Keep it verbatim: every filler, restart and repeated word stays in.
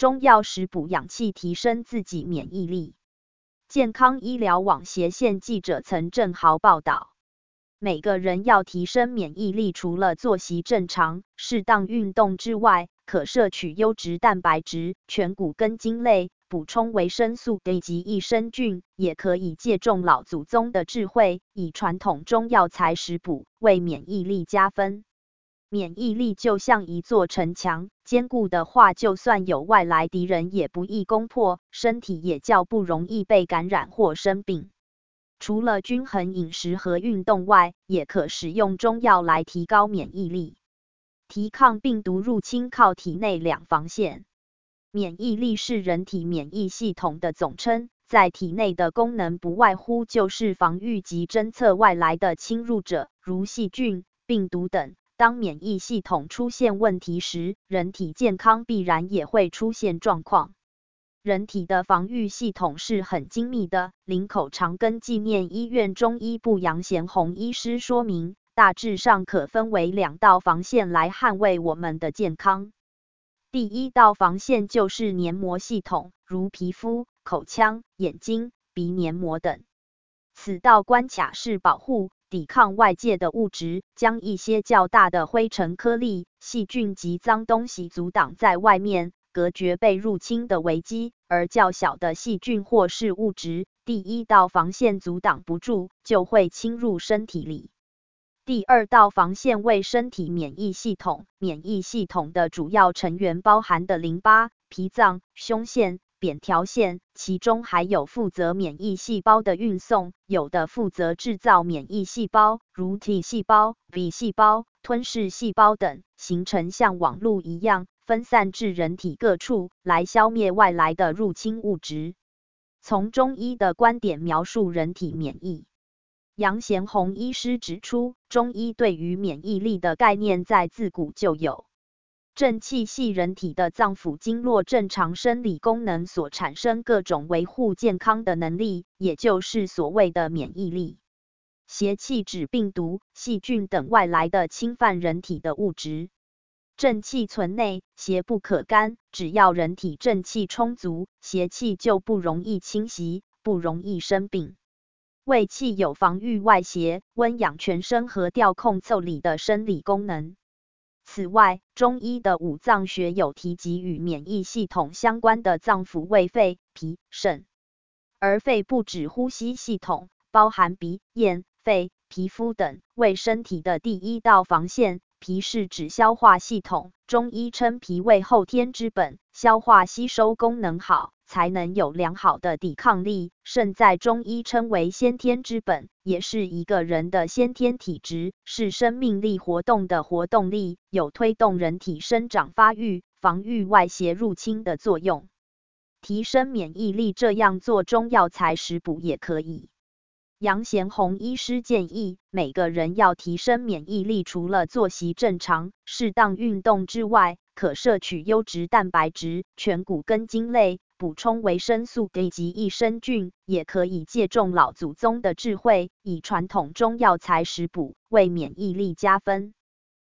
中药食补养气，提升自己免疫力。健康医疗网斜线记者曾正豪报道，每个人要提升免疫力，除了作息正常、适当运动之外，可摄取优质蛋白质、全谷根茎类，补充维生素 D 及益生菌，也可以借重老祖宗的智慧，以传统中药材食补，为免疫力加分。免疫力就像一座城墙，坚固的话，就算有外来敌人也不易攻破，身体也较不容易被感染或生病。除了均衡饮食和运动外，也可使用中药来提高免疫力。提抗病毒入侵靠体内两防线。免疫力是人体免疫系统的总称，在体内的功能不外乎就是防御及侦测外来的侵入者，如细菌、病毒等。当免疫系统出现问题时，人体健康必然也会出现状况。人体的防御系统是很精密的，林口长庚纪念医院中医部杨贤宏医师说明，大致上可分为两道防线来捍卫我们的健康。第一道防线就是黏膜系统，如皮肤、口腔、眼睛、鼻黏膜等。此道关卡是保护、抵抗外界的物质，将一些较大的灰尘颗粒、细菌及脏东西阻挡在外面，隔绝被入侵的危机，而较小的细菌或是物质，第一道防线阻挡不住，就会侵入身体里。第二道防线为身体免疫系统，免疫系统的主要成员包含的淋巴、脾脏、胸腺、扁桃腺，其中还有负责免疫细胞的运送，有的负责制造免疫细胞，如 T 细胞、B 细胞、吞噬细胞等，形成像网路一样，分散至人体各处，来消灭外来的入侵物质。从中医的观点描述人体免疫。杨贤宏医师指出，中医对于免疫力的概念在自古就有。正气系人体的脏腑经络正常生理功能所产生各种维护健康的能力，也就是所谓的免疫力。邪气指病毒、细菌等外来的侵犯人体的物质。正气存内，邪不可干，只要人体正气充足，邪气就不容易侵袭，不容易生病。胃气有防御外邪、温养全身和调控腠理的生理功能。此外，中医的五脏学有提及与免疫系统相关的脏腑为肺、脾、肾。而肺不止呼吸系统，包含鼻、咽、肺、皮肤等，为身体的第一道防线。脾是指消化系统，中医称脾为后天之本，消化吸收功能好，才能有良好的抵抗力。肾在中医称为先天之本，也是一个人的先天体质，是生命力活动的活动力，有推动人体生长发育、防御外邪入侵的作用。提升免疫力，这样做中药材食补也可以。杨贤宏医师建议，每个人要提升免疫力，除了作息正常、适当运动之外，可摄取优质蛋白质、全谷根茎类，补充维生素 D 及益生菌，也可以借重老祖宗的智慧，以传统中药材食补，为免疫力加分。